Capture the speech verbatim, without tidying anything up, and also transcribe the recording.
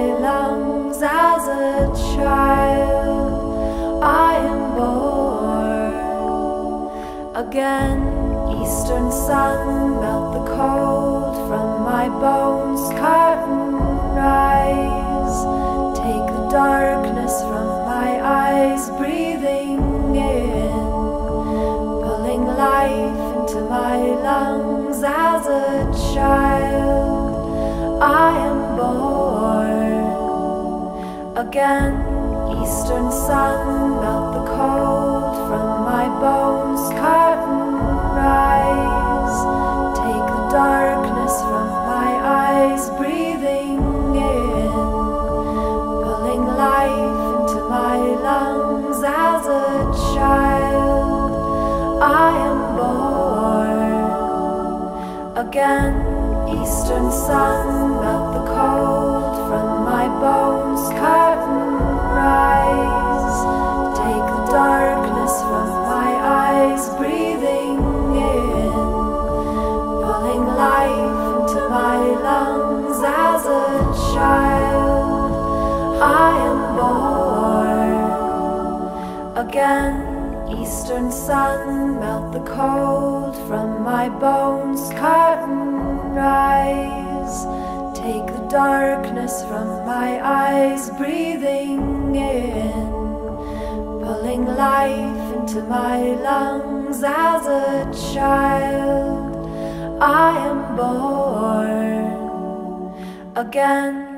lungs as a child. I am born again. Eastern sun, melt the cold from my bones. Curtain rise, take the darkness from my eyes. Breathing in, pulling life into my lungs as a child. I am born again. Eastern sun, melt the cold from my bones. Curtain rise, take the darkness from my eyes. Breathing in, pulling life into my lungs as a child. I am born again. Eastern sun, melt the cold from my bones. Curtain rise, take the darkness from my eyes. Breathing in, pulling life into my lungs as a child. I am born again. Eastern sun, melt the cold from my bones. Curtain rise, take the darkness from my eyes. Breathing in, pulling life into my lungs as a child. I am born again.